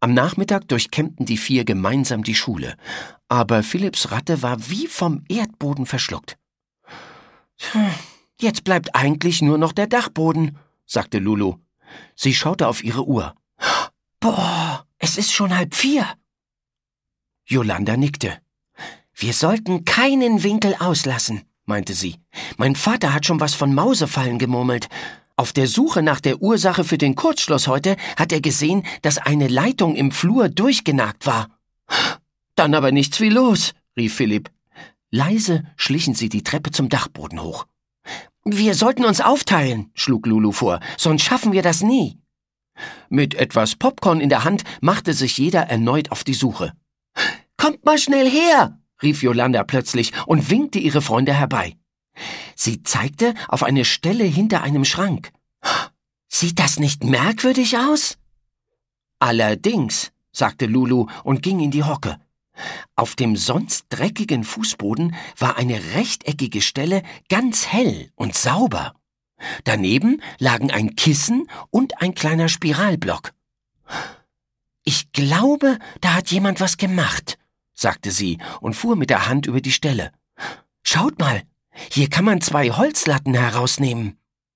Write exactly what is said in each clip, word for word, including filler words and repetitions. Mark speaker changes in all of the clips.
Speaker 1: Am Nachmittag durchkämmten die vier gemeinsam die Schule, aber Philipps Ratte war wie vom Erdboden verschluckt. »Jetzt bleibt eigentlich nur noch der Dachboden«, sagte Lulu. Sie schaute auf ihre Uhr. »Boah, es ist schon halb vier.« Yolanda nickte. »Wir sollten keinen Winkel auslassen«, meinte sie. »Mein Vater hat schon was von Mausefallen gemurmelt. Auf der Suche nach der Ursache für den Kurzschluss heute hat er gesehen, dass eine Leitung im Flur durchgenagt war.« »Dann aber nichts wie los«, rief Philipp. Leise schlichen sie die Treppe zum Dachboden hoch. »Wir sollten uns aufteilen«, schlug Lulu vor, »sonst schaffen wir das nie.« Mit etwas Popcorn in der Hand machte sich jeder erneut auf die Suche. »Kommt mal schnell her«, rief Yolanda plötzlich und winkte ihre Freunde herbei. Sie zeigte auf eine Stelle hinter einem Schrank. »Sieht das nicht merkwürdig aus?« »Allerdings«, sagte Lulu und ging in die Hocke. Auf dem sonst dreckigen Fußboden war eine rechteckige Stelle ganz hell und sauber. Daneben lagen ein Kissen und ein kleiner Spiralblock. »Ich glaube, da hat jemand was gemacht«, sagte sie und fuhr mit der Hand über die Stelle. »Schaut mal, hier kann man zwei Holzlatten herausnehmen.«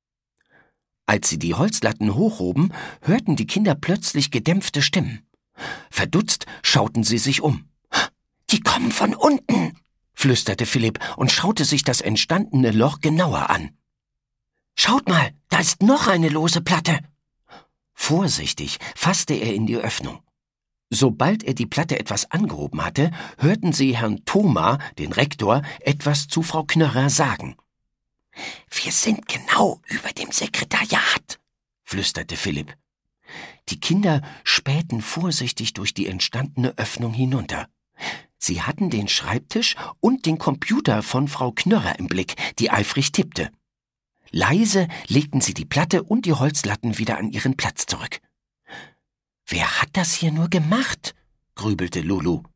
Speaker 1: Als sie die Holzlatten hochhoben, hörten die Kinder plötzlich gedämpfte Stimmen. Verdutzt schauten sie sich um. »Die kommen von unten«, flüsterte Philipp und schaute sich das entstandene Loch genauer an. »Schaut mal, da ist noch eine lose Platte.« Vorsichtig fasste er in die Öffnung. Sobald er die Platte etwas angehoben hatte, hörten sie Herrn Thoma, den Rektor, etwas zu Frau Knörrer sagen. »Wir sind genau über dem Sekretariat«, flüsterte Philipp. Die Kinder spähten vorsichtig durch die entstandene Öffnung hinunter. Sie hatten den Schreibtisch und den Computer von Frau Knörrer im Blick, die eifrig tippte. Leise legten sie die Platte und die Holzlatten wieder an ihren Platz zurück. »Wer hat das hier nur gemacht?«, grübelte Lulu.